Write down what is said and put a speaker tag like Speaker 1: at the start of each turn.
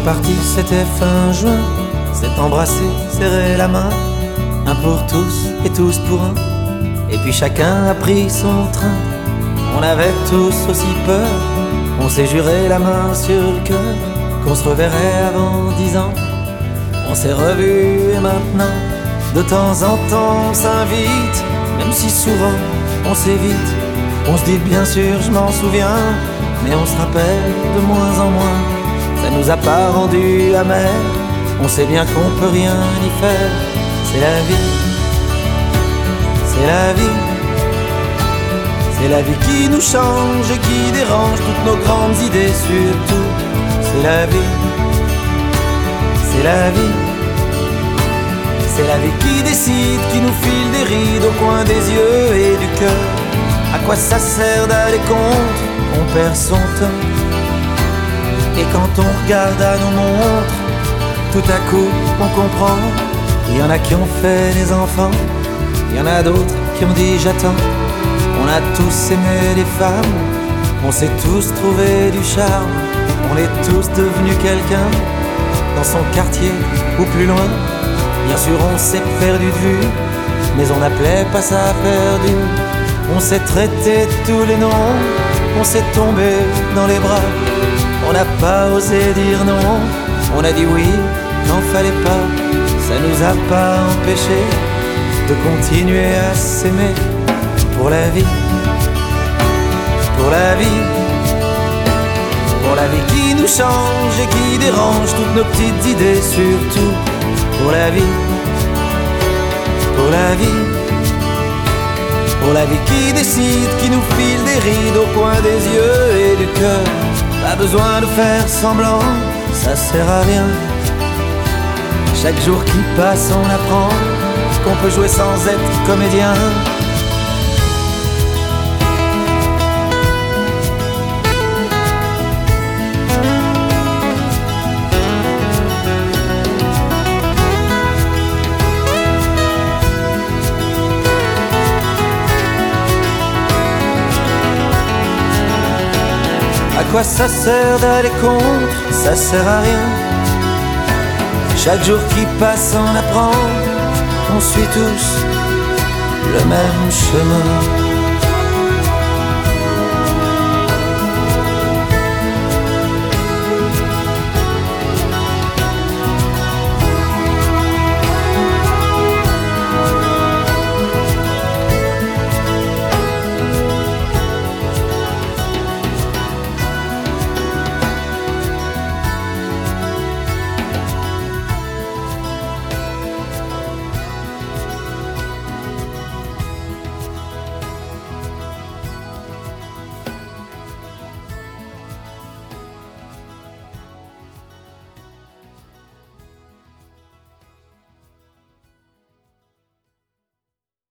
Speaker 1: partis, c'était fin juin. S'est embrassé, serré la main, un pour tous et tous pour un. Et puis chacun a pris son train. On avait tous aussi peur. On s'est juré la main sur le cœur qu'on se reverrait avant 10 ans. On s'est revus et maintenant, de temps en temps, on s'invite. Même si souvent on s'évite. On se dit bien sûr, je m'en souviens, mais on se rappelle de moins en moins. Ça nous a pas rendu amers. On sait bien qu'on peut rien y faire. C'est la vie. C'est la vie. C'est la vie qui nous change et qui dérange toutes nos grandes idées surtout. C'est la vie. C'est la vie. C'est la vie qui décide, qui nous file des rides au coin des yeux et du cœur. À quoi ça sert d'aller contre? On perd son temps. Et quand on regarde à nos montres, tout à coup on comprend. Il y en a qui ont fait des enfants, il y en a d'autres qui ont dit j'attends. On a tous aimé les femmes, on s'est tous trouvé du charme. On est tous devenus quelqu'un, dans son quartier ou plus loin. Bien sûr on s'est perdu de vue, mais on n'appelait pas ça perdu. On s'est traité tous les noms, on s'est tombé dans les bras. On n'a pas osé dire non, on a dit oui, n'en fallait pas. Ça nous a pas empêché de continuer à s'aimer. Pour la vie, pour la vie, pour la vie qui nous change et qui dérange toutes nos petites idées surtout. Pour la vie, pour la vie, pour la vie qui décide, qui nous file des rides au coin des yeux et du cœur. Pas besoin de faire semblant, ça sert à rien. Chaque jour qui passe on apprend qu'on peut jouer sans être comédien. À quoi ça sert d'aller contre? Ça sert à rien. Chaque jour qui passe on apprend. On suit tous le même chemin.